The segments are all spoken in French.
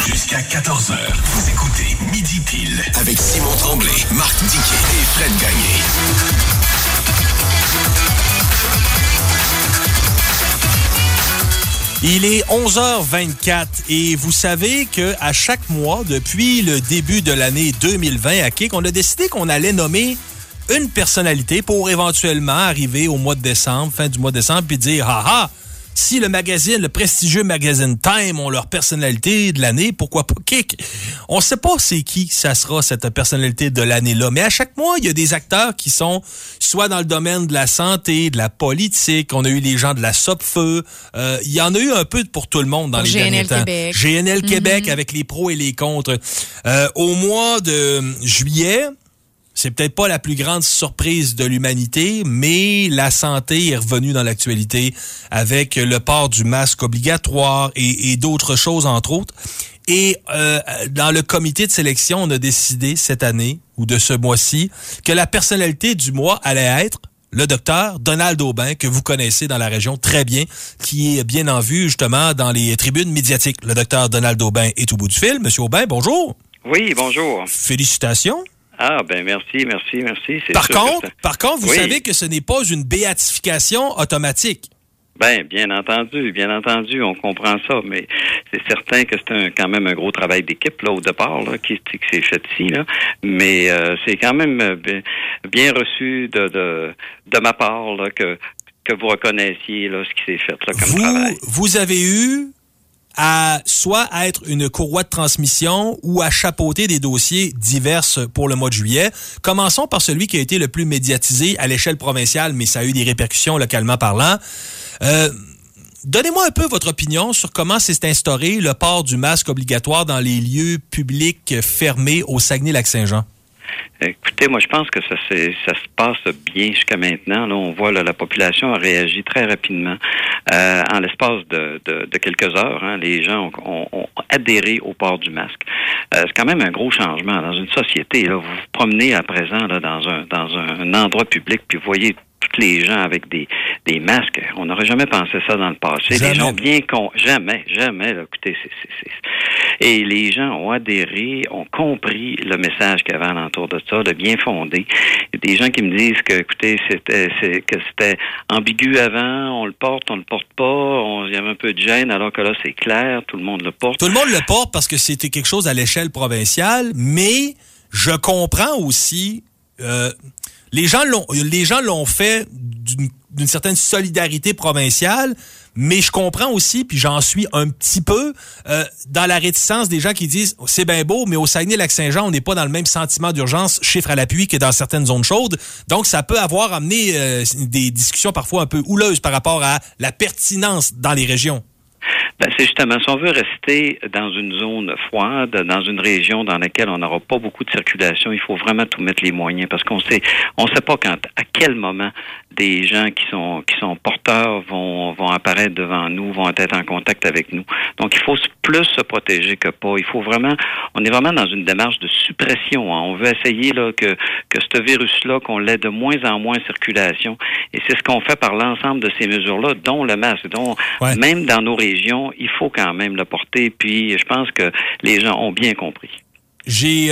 Jusqu'à 14h, vous écoutez Midi Pile avec Simon Tremblay, Marc Diquet et Fred Gagné. Il est 11h24 et vous savez qu'à chaque mois, depuis le début de l'année 2020 à Kick, on a décidé qu'on allait nommer une personnalité pour éventuellement arriver au mois de décembre, fin du mois de décembre, puis dire « Ah, si le magazine, le prestigieux magazine Time ont leur personnalité de l'année, pourquoi pas Kick? » On sait pas c'est qui ça sera, cette personnalité de l'année-là, mais à chaque mois, il y a des acteurs qui sont soit dans le domaine de la santé, de la politique, on a eu les gens de la Sopfeu, il y en a eu un peu pour tout le monde dans les derniers temps. Québec. GNL Québec avec les pros et les contre. Au mois de juillet, c'est peut-être pas la plus grande surprise de l'humanité, mais la santé est revenue dans l'actualité avec le port du masque obligatoire et d'autres choses, entre autres. Et dans le comité de sélection, on a décidé cette année, ou de ce mois-ci, que la personnalité du mois allait être le docteur Donald Aubin, que vous connaissez dans la région très bien, qui est bien en vue justement dans les tribunes médiatiques. Le docteur Donald Aubin est au bout du fil. Monsieur Aubin, bonjour. Oui, bonjour. Félicitations. Ah, ben merci. Par contre, vous savez que ce n'est pas une béatification automatique. Ben, bien entendu, on comprend ça, mais c'est certain que c'est quand même un gros travail d'équipe là au départ là, qui s'est fait ici là, mais c'est quand même bien reçu de ma part là, que vous reconnaissiez là ce qui s'est fait là comme travail. Vous avez eu à soit être une courroie de transmission ou à chapeauter des dossiers divers pour le mois de juillet. Commençons par celui qui a été le plus médiatisé à l'échelle provinciale, mais ça a eu des répercussions localement parlant. Donnez-moi un peu votre opinion sur comment s'est instauré le port du masque obligatoire dans les lieux publics fermés au Saguenay-Lac-Saint-Jean. Écoutez, moi, je pense que ça se passe bien jusqu'à maintenant. Là, on voit là, la population a réagi très rapidement. En l'espace de quelques heures, hein, les gens ont adhéré au port du masque. C'est quand même un gros changement dans une société. Là, vous vous promenez à présent là, dans un endroit public, puis vous voyez tous les gens avec des masques. On n'aurait jamais pensé ça dans le passé. Jamais. Les gens jamais. Là, écoutez, et les gens ont adhéré, ont compris le message qu'il y avait alentour de ça, de bien fondé. Il y a des gens qui me disent que, écoutez, c'était ambigu avant, on le porte pas, il y avait un peu de gêne, alors que là, c'est clair, tout le monde le porte. Tout le monde le porte parce que c'était quelque chose à l'échelle provinciale, mais je comprends aussi... Les gens l'ont fait d'une certaine solidarité provinciale, mais je comprends aussi, puis j'en suis un petit peu, dans la réticence des gens qui disent « c'est bien beau, mais au Saguenay-Lac-Saint-Jean, on n'est pas dans le même sentiment d'urgence, chiffre à l'appui, que dans certaines zones chaudes. » Donc, ça peut avoir amené des discussions parfois un peu houleuses par rapport à la pertinence dans les régions. Ben, c'est justement, si on veut rester dans une zone froide, dans une région dans laquelle on n'aura pas beaucoup de circulation, il faut vraiment tout mettre les moyens parce qu'on sait pas à quel moment des gens qui sont porteurs vont apparaître devant nous, vont être en contact avec nous. Donc, il faut plus se protéger que pas. On est vraiment dans une démarche de suppression. Hein. On veut essayer là que ce virus-là, qu'on l'ait de moins en moins en circulation. Et c'est ce qu'on fait par l'ensemble de ces mesures-là, dont le masque, même dans nos régions, il faut quand même le porter. Puis, je pense que les gens ont bien compris. J'ai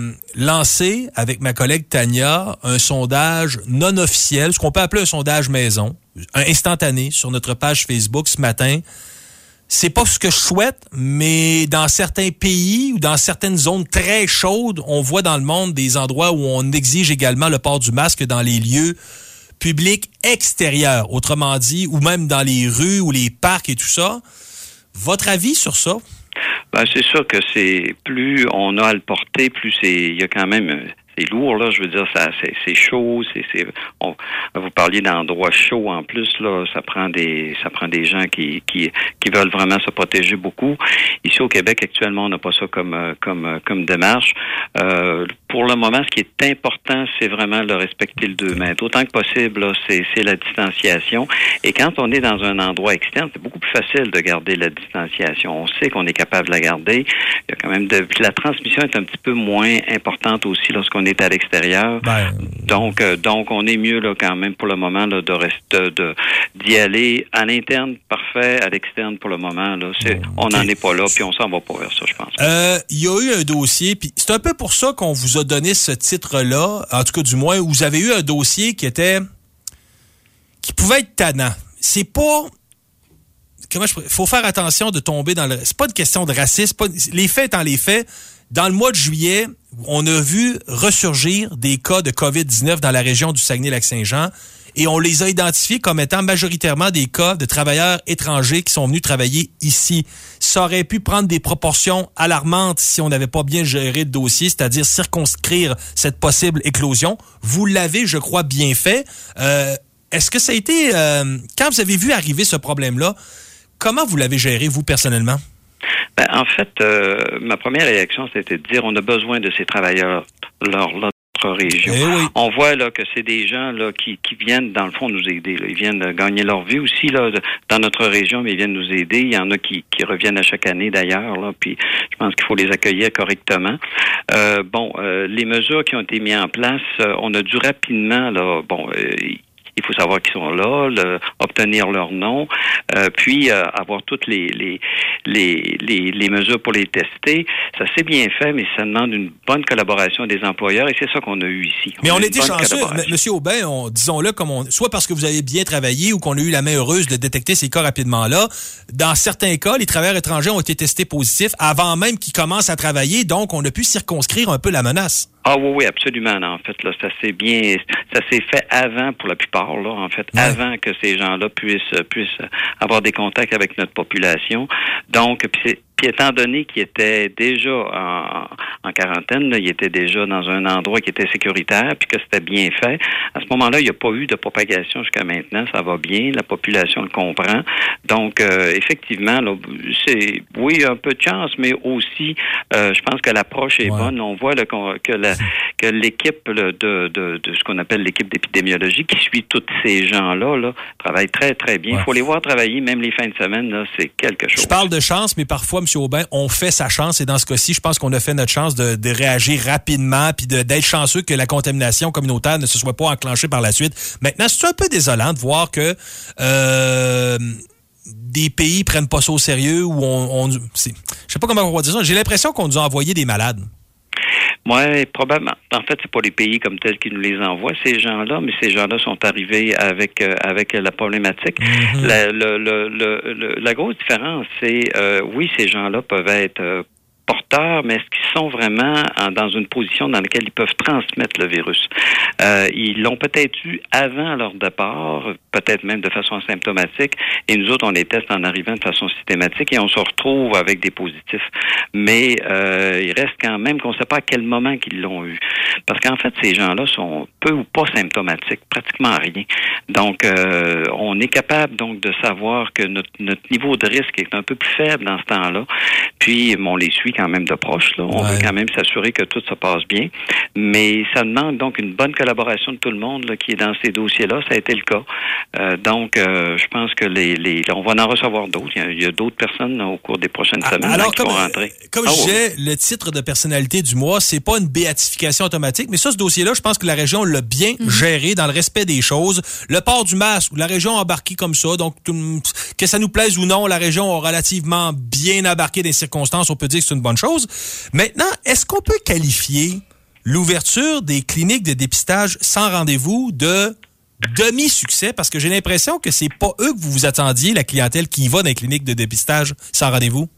lancé avec ma collègue Tania un sondage non officiel, ce qu'on peut appeler un sondage maison, instantané sur notre page Facebook ce matin. C'est pas ce que je souhaite, mais dans certains pays ou dans certaines zones très chaudes, on voit dans le monde des endroits où on exige également le port du masque dans les lieux publics extérieurs, autrement dit, ou même dans les rues ou les parcs et tout ça. Votre avis sur ça? Ben, c'est sûr que plus on a à le porter, plus il y a quand même, c'est lourd, là, je veux dire, c'est chaud, vous parliez d'endroits chauds en plus, là, ça prend des gens qui veulent vraiment se protéger beaucoup. Ici au Québec, actuellement, on n'a pas ça comme démarche. Pour le moment, ce qui est important, c'est vraiment de respecter le 2 mètres. Autant que possible, là, c'est la distanciation. Et quand on est dans un endroit externe, c'est beaucoup plus facile de garder la distanciation. On sait qu'on est capable de la garder. Il y a quand même la transmission est un petit peu moins importante aussi lorsqu'on est à l'extérieur. Donc, on est mieux là quand même pour le moment là, d'y aller à l'interne, parfait, à l'externe pour le moment. Là, on n'en est pas là, puis on s'en va pas vers ça, je pense. Il y a eu un dossier, puis c'est un peu pour ça qu'on vous a donné ce titre-là, en tout cas du moins, où vous avez eu un dossier qui pouvait être tannant. C'est pas... faut faire attention de tomber dans le... C'est pas une question de racisme. Les faits étant les faits, dans le mois de juillet, on a vu ressurgir des cas de COVID-19 dans la région du Saguenay-Lac-Saint-Jean et on les a identifiés comme étant majoritairement des cas de travailleurs étrangers qui sont venus travailler ici. Ça aurait pu prendre des proportions alarmantes si on n'avait pas bien géré le dossier, c'est-à-dire circonscrire cette possible éclosion. Vous l'avez, je crois, bien fait. Est-ce que ça a été... quand vous avez vu arriver ce problème-là, comment vous l'avez géré, vous, personnellement? En fait, ma première réaction, c'était de dire on a besoin de ces travailleurs dans notre région. Oui. On voit là que c'est des gens là qui viennent, dans le fond, nous aider. Là. Ils viennent gagner leur vie aussi là dans notre région, mais ils viennent nous aider. Il y en a qui reviennent à chaque année, d'ailleurs. Là, puis je pense qu'il faut les accueillir correctement. Les mesures qui ont été mises en place, on a dû rapidement... il faut savoir qu'ils sont là, obtenir leur nom, puis avoir toutes les mesures pour les tester. Ça s'est bien fait, mais ça demande une bonne collaboration des employeurs et c'est ça qu'on a eu ici. Mais on était chanceux, Monsieur Aubin, disons-le, soit parce que vous avez bien travaillé ou qu'on a eu la main heureuse de détecter ces cas rapidement là. Dans certains cas, les travailleurs étrangers ont été testés positifs avant même qu'ils commencent à travailler, donc on a pu circonscrire un peu la menace. Ah oui, absolument. En fait, là, ça s'est fait avant pour la plupart, là, en fait, avant que ces gens-là puissent avoir des contacts avec notre population. Donc, puis étant donné qu'ils étaient déjà en quarantaine, là, ils étaient déjà dans un endroit qui était sécuritaire, puis que c'était bien fait, à ce moment-là, il n'y a pas eu de propagation jusqu'à maintenant. Ça va bien, la population le comprend. Donc, effectivement, là, c'est un peu de chance, mais aussi, je pense que l'approche est bonne. On voit là, que l'équipe là, de ce qu'on appelle l'équipe d'épidémiologie qui suit tous ces gens-là là, travaille très, très bien. Il faut les voir travailler, même les fins de semaine, là, c'est quelque chose. Je parle de chance, mais parfois, M. Aubin, on fait sa chance et dans ce cas-ci, je pense qu'on a fait notre chance de réagir rapidement puis d'être chanceux que la contamination communautaire ne se soit pas enclenchée par la suite. Maintenant, c'est un peu désolant de voir que des pays prennent pas ça au sérieux ou je sais pas comment on va dire ça. J'ai l'impression qu'on nous a envoyé des malades. Oui, probablement. En fait, c'est pas les pays comme tels qui nous les envoient, ces gens-là, mais ces gens-là sont arrivés avec la problématique. Mm-hmm. La grosse différence, c'est, oui, ces gens-là peuvent être porteurs, mais est-ce qu'ils sont vraiment dans une position dans laquelle ils peuvent transmettre le virus? Ils l'ont peut-être eu avant leur départ, peut-être même de façon asymptomatique, et nous autres, on les teste en arrivant de façon systématique et on se retrouve avec des positifs. Mais il reste quand même qu'on ne sait pas à quel moment qu'ils l'ont eu. Parce qu'en fait, ces gens-là sont peu ou pas symptomatiques, pratiquement rien. Donc, on est capable donc de savoir que notre niveau de risque est un peu plus faible dans ce temps-là. Puis, on les suit quand même de proche. Là. On veut quand même s'assurer que tout se passe bien. Mais ça demande donc une bonne collaboration de tout le monde là, qui est dans ces dossiers-là. Ça a été le cas. Je pense que on va en recevoir d'autres. Il y a d'autres personnes là, au cours des prochaines semaines qui vont rentrer. Comme je disais, le titre de personnalité du mois, c'est pas une béatification automatique, mais ça, ce dossier-là, je pense que la région l'a bien géré dans le respect des choses. Le port du masque, la région a embarqué comme ça, donc que ça nous plaise ou non, la région a relativement bien embarqué dans les circonstances. On peut dire que c'est une bonne chose. Maintenant, est-ce qu'on peut qualifier l'ouverture des cliniques de dépistage sans rendez-vous de demi-succès? Parce que j'ai l'impression que c'est pas eux que vous vous attendiez, la clientèle qui y va dans les cliniques de dépistage sans rendez-vous.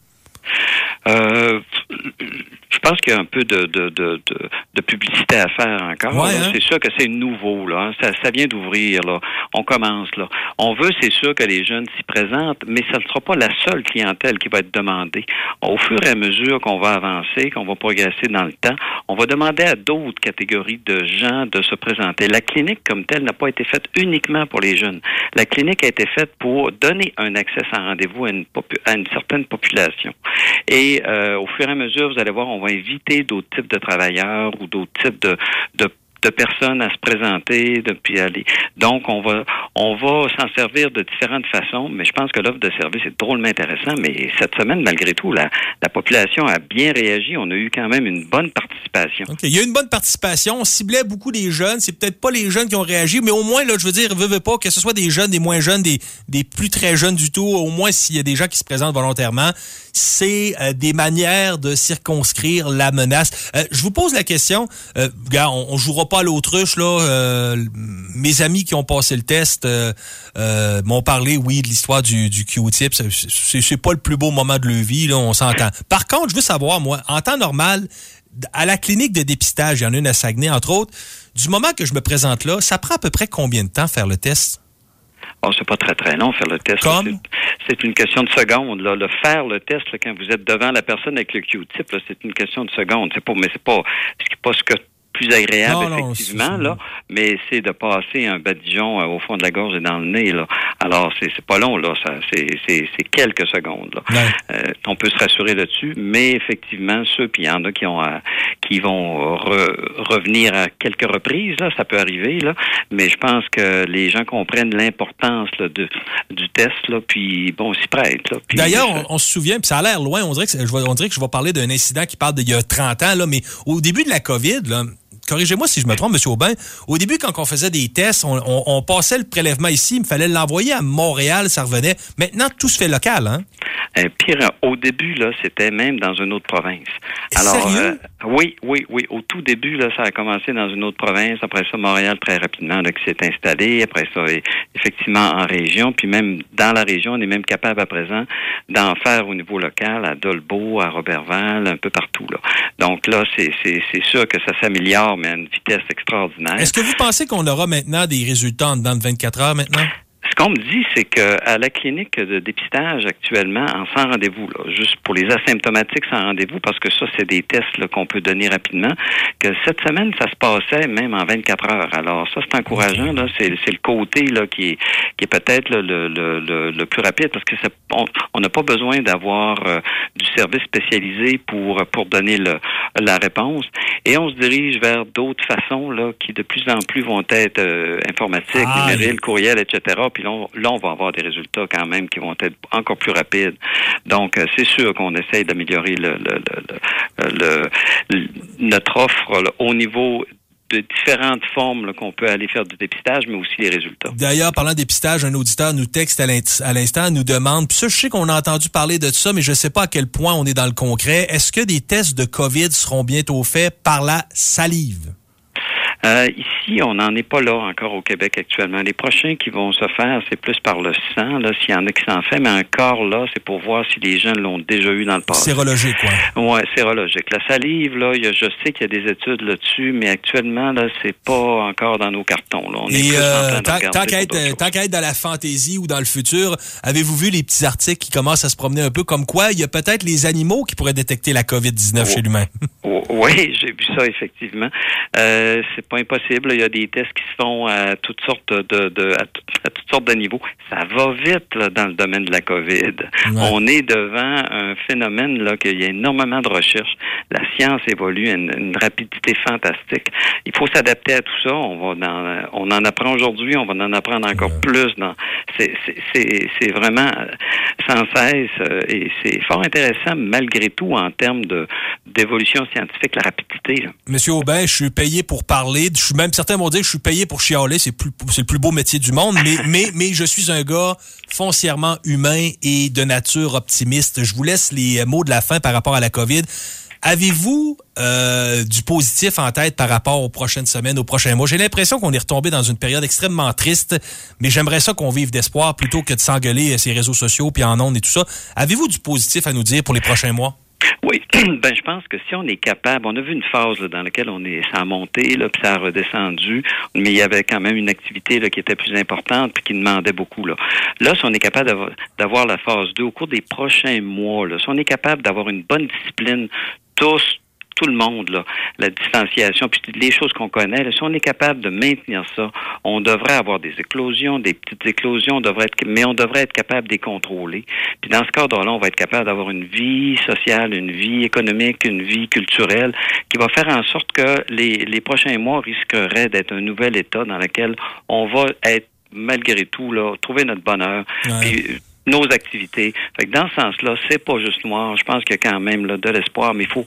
Je pense qu'il y a un peu de publicité à faire encore. Ouais, hein? C'est sûr que c'est nouveau, là. Ça vient d'ouvrir, là. On commence, là. On veut, c'est sûr, que les jeunes s'y présentent, mais ça ne sera pas la seule clientèle qui va être demandée. Au fur et à mesure qu'on va avancer, qu'on va progresser dans le temps, on va demander à d'autres catégories de gens de se présenter. La clinique, comme telle, n'a pas été faite uniquement pour les jeunes. La clinique a été faite pour donner un accès sans rendez-vous à une certaine population. Et au fur et à mesure, vous allez voir, on va inviter d'autres types de travailleurs ou d'autres types de personnes à se présenter, puis aller. Donc, on va s'en servir de différentes façons, mais je pense que l'offre de service est drôlement intéressante. Mais cette semaine, malgré tout, la population a bien réagi. On a eu quand même une bonne participation participation. OK. Il y a une bonne participation. On ciblait beaucoup les jeunes. C'est peut-être pas les jeunes qui ont réagi, mais au moins, là, je veux dire, veut pas, que ce soit des jeunes, des moins jeunes, des plus très jeunes du tout, au moins s'il y a des gens qui se présentent volontairement, c'est des manières de circonscrire la menace. Je vous pose la question, gars, on jouera pas à l'autruche, là. Mes amis qui ont passé le test m'ont parlé, oui, de l'histoire du Q-tip. C'est pas le plus beau moment de leur vie, là, on s'entend. Par contre, je veux savoir, moi, en temps normal, à la clinique de dépistage, il y en a une à Saguenay, entre autres, du moment que je me présente là, ça prend à peu près combien de temps faire le test? Oh, c'est pas très, très long faire le test. C'est une question de secondes. Là. Faire le test, là, quand vous êtes devant la personne avec le Q-tip, là, c'est une question de secondes. C'est pas ce que plus agréable, effectivement, là, mais c'est de passer un badigeon au fond de la gorge et dans le nez, là. Alors, c'est pas long, là, c'est quelques secondes, là. Ouais. On peut se rassurer là-dessus, mais effectivement, puis il y en a qui vont revenir à quelques reprises, là, ça peut arriver, là, mais je pense que les gens comprennent l'importance, là, du test, là, puis bon, on s'y prête, là. Puis, d'ailleurs, on se souvient, puis ça a l'air loin, on dirait que je vais parler d'un incident qui parle d'il y a 30 ans, là, mais au début de la COVID, là, corrigez-moi si je me trompe, M. Aubin. Au début, quand on faisait des tests, on passait le prélèvement ici, il fallait l'envoyer à Montréal, ça revenait. Maintenant, tout se fait local, hein? Pire, au début, là, c'était même dans une autre province. Alors, sérieux? Oui. Au tout début, là, ça a commencé dans une autre province. Après ça, Montréal, très rapidement, là, qui s'est installé. Après ça, effectivement, en région. Puis même dans la région, on est même capable à présent d'en faire au niveau local, à Dolbeau, à Roberval, un peu partout, là. Donc là, c'est sûr que ça s'améliore, mais à une vitesse extraordinaire. Est-ce que vous pensez qu'on aura maintenant des résultats en dedans de 24 heures maintenant? Ce qu'on me dit, c'est que à la clinique de dépistage actuellement, en sans rendez-vous, là, juste pour les asymptomatiques sans rendez-vous, parce que ça, c'est des tests là, qu'on peut donner rapidement, que cette semaine, ça se passait même en 24 heures. Alors ça, c'est encourageant. Là, c'est le côté là qui est peut-être le plus rapide, parce que on n'a pas besoin d'avoir du service spécialisé pour donner la réponse. Et on se dirige vers d'autres façons là qui de plus en plus vont être informatiques, numériques, courriel, etc. Puis là, on va avoir des résultats quand même qui vont être encore plus rapides. Donc, c'est sûr qu'on essaye d'améliorer notre offre là, au niveau de différentes formes là, qu'on peut aller faire du dépistage, mais aussi les résultats. D'ailleurs, parlant de dépistage, un auditeur nous texte à l'instant, nous demande, puis ça, je sais qu'on a entendu parler de ça, mais je ne sais pas à quel point on est dans le concret. Est-ce que des tests de COVID seront bientôt faits par la salive? Ici, on n'en est pas là encore au Québec actuellement. Les prochains qui vont se faire, c'est plus par le sang, là, s'il y en a qui s'en fait, mais encore là, c'est pour voir si les gens l'ont déjà eu dans le passé. Sérologique, quoi. Ouais, sérologique. La salive, là, je sais qu'il y a des études là-dessus, mais actuellement, là, c'est pas encore dans nos cartons, là. On est plus en train de regarder tant qu'à être dans la fantaisie ou dans le futur, avez-vous vu les petits articles qui commencent à se promener un peu comme quoi il y a peut-être les animaux qui pourraient détecter la COVID-19 chez l'humain? Oui, j'ai vu ça, effectivement. C'est pas impossible. Il y a des tests qui se font à toutes sortes à toutes sortes de niveaux. Ça va vite là, dans le domaine de la COVID. Ouais. On est devant un phénomène là qu'il y a énormément de recherches. La science évolue à une rapidité fantastique. Il faut s'adapter à tout ça. On en apprend aujourd'hui. On va en apprendre encore plus. C'est vraiment sans cesse et c'est fort intéressant malgré tout en termes d'évolution scientifique, la rapidité. Là. Monsieur Aubin, je suis payé pour parler. Je suis même certains vont dire que je suis payé pour chialer. C'est le plus beau métier du monde. Mais je suis un gars foncièrement humain et de nature optimiste. Je vous laisse les mots de la fin par rapport à la COVID. Avez-vous du positif en tête par rapport aux prochaines semaines, aux prochains mois? J'ai l'impression qu'on est retombé dans une période extrêmement triste, mais j'aimerais ça qu'on vive d'espoir plutôt que de s'engueuler ces réseaux sociaux puis en ondes et tout ça. Avez-vous du positif à nous dire pour les prochains mois? Oui, je pense que si on est capable, on a vu une phase là, dans laquelle ça a monté, là, puis ça a redescendu, mais il y avait quand même une activité là, qui était plus importante puis qui demandait beaucoup. Là, si on est capable d'avoir la phase 2 au cours des prochains mois, là, si on est capable d'avoir une bonne discipline, tout le monde, là, la distanciation, puis les choses qu'on connaît, là, si on est capable de maintenir ça, on devrait avoir des éclosions, des petites éclosions, mais on devrait être capable de les contrôler. Puis dans ce cadre-là, on va être capable d'avoir une vie sociale, une vie économique, une vie culturelle, qui va faire en sorte que les prochains mois risqueraient d'être un nouvel état dans lequel on va être, malgré tout, là, trouver notre bonheur. Ouais. Puis, nos activités. Fait que dans ce sens-là, c'est pas juste noir. Je pense qu'il y a quand même là, de l'espoir, mais il faut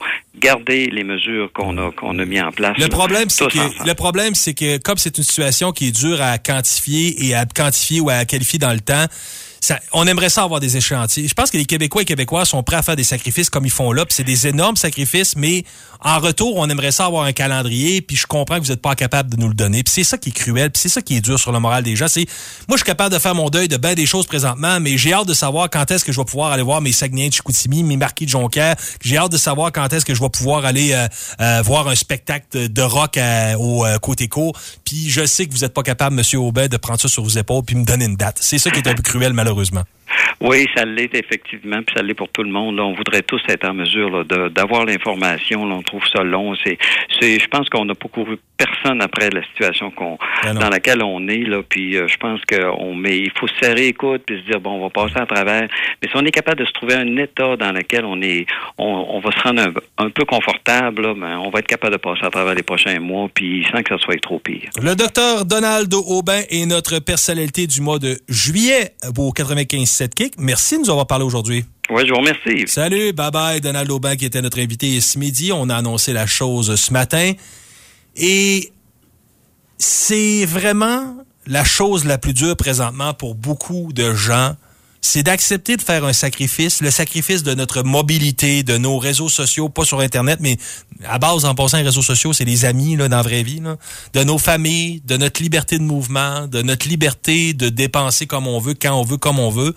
garder les mesures qu'on a mis en place. Le problème, c'est que comme c'est une situation qui est dure à quantifier ou à qualifier dans le temps, on aimerait ça avoir des échéanciers. Je pense que les Québécois et Québécois sont prêts à faire des sacrifices comme ils font là, puis c'est des énormes sacrifices, mais en retour, on aimerait ça avoir un calendrier, puis je comprends que vous n'êtes pas capable de nous le donner. Puis c'est ça qui est cruel, puis c'est ça qui est dur sur le moral des gens. Moi, je suis capable de faire mon deuil de bien des choses présentement, mais j'ai hâte de savoir quand est-ce que je vais pouvoir aller voir mes Saguenayens de Chicoutimi, mes Marquis de Jonquière. J'ai hâte de savoir quand est-ce que je vais pouvoir aller voir un spectacle de rock au Côté-Cour. Puis je sais que vous n'êtes pas capable, M. Aubin, de prendre ça sur vos épaules puis me donner une date. C'est ça qui est un peu cruel, malheureusement. Oui, ça l'est effectivement, puis ça l'est pour tout le monde. Là, on voudrait tous être en mesure là, d'avoir l'information. Là, on trouve ça long. Je pense qu'on n'a pas couru personne après la situation dans laquelle on est. Là, puis je pense il faut se serrer les coudes puis se dire on va passer à travers. Mais si on est capable de se trouver un état dans lequel on va se rendre un peu confortable, là, ben, on va être capable de passer à travers les prochains mois, puis sans que ça soit trop pire. Le docteur Donald Aubin est notre personnalité du mois de juillet au 95.7 Kick. Merci de nous avoir parlé aujourd'hui. Oui, je vous remercie. Salut, bye-bye, Donald Aubin qui était notre invité ce midi. On a annoncé la chose ce matin. Et c'est vraiment la chose la plus dure présentement pour beaucoup de gens. C'est d'accepter de faire un sacrifice, le sacrifice de notre mobilité, de nos réseaux sociaux, pas sur Internet, mais à base, en passant, les réseaux sociaux, c'est les amis là, dans la vraie vie, là, de nos familles, de notre liberté de mouvement, de notre liberté de dépenser comme on veut, quand on veut, comme on veut.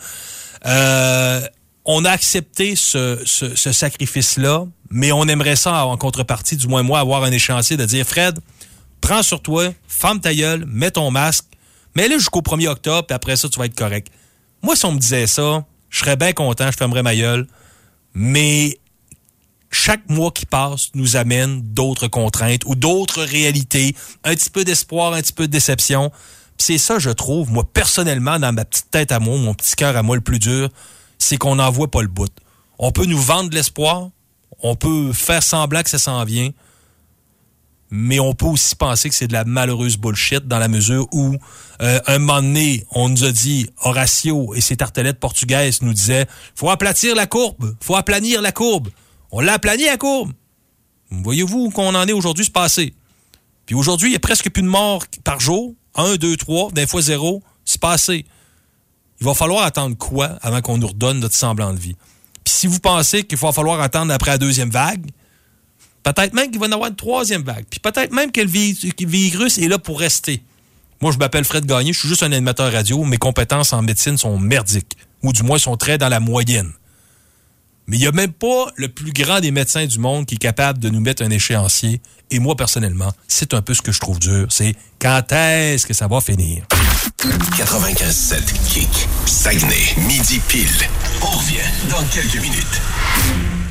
On a accepté ce sacrifice-là, mais on aimerait ça, en contrepartie, du moins moi, avoir un échéancier de dire, Fred, prends sur toi, ferme ta gueule, mets ton masque, mets-le jusqu'au 1er octobre, puis après ça, tu vas être correct. Moi, si on me disait ça, je serais bien content, je fermerais ma gueule. Mais chaque mois qui passe nous amène d'autres contraintes ou d'autres réalités, un petit peu d'espoir, un petit peu de déception. Puis c'est ça, je trouve, moi, personnellement, dans ma petite tête à moi, mon petit cœur à moi, le plus dur, c'est qu'on n'en voit pas le bout. On peut nous vendre de l'espoir, on peut faire semblant que ça s'en vient, mais on peut aussi penser que c'est de la malheureuse bullshit dans la mesure où, un moment donné, on nous a dit, Horatio et ses tartelettes portugaises nous disaient, faut aplatir la courbe, faut aplanir la courbe. On l'a aplani la courbe. Voyez-vous qu'on en est aujourd'hui, c'est passé. Puis aujourd'hui, il y a presque plus de morts par jour. 1, 2, 3, des fois 0, c'est passé. Il va falloir attendre quoi avant qu'on nous redonne notre semblant de vie? Puis si vous pensez qu'il va falloir attendre après la deuxième vague, peut-être même qu'il va y en avoir une troisième vague. Puis peut-être même que le virus est là pour rester. Moi, je m'appelle Fred Gagné, je suis juste un animateur radio. Mes compétences en médecine sont merdiques. Ou du moins, sont très dans la moyenne. Mais il n'y a même pas le plus grand des médecins du monde qui est capable de nous mettre un échéancier. Et moi, personnellement, c'est un peu ce que je trouve dur. C'est quand est-ce que ça va finir? 95.7 Kick. Saguenay, midi pile. On revient dans quelques minutes.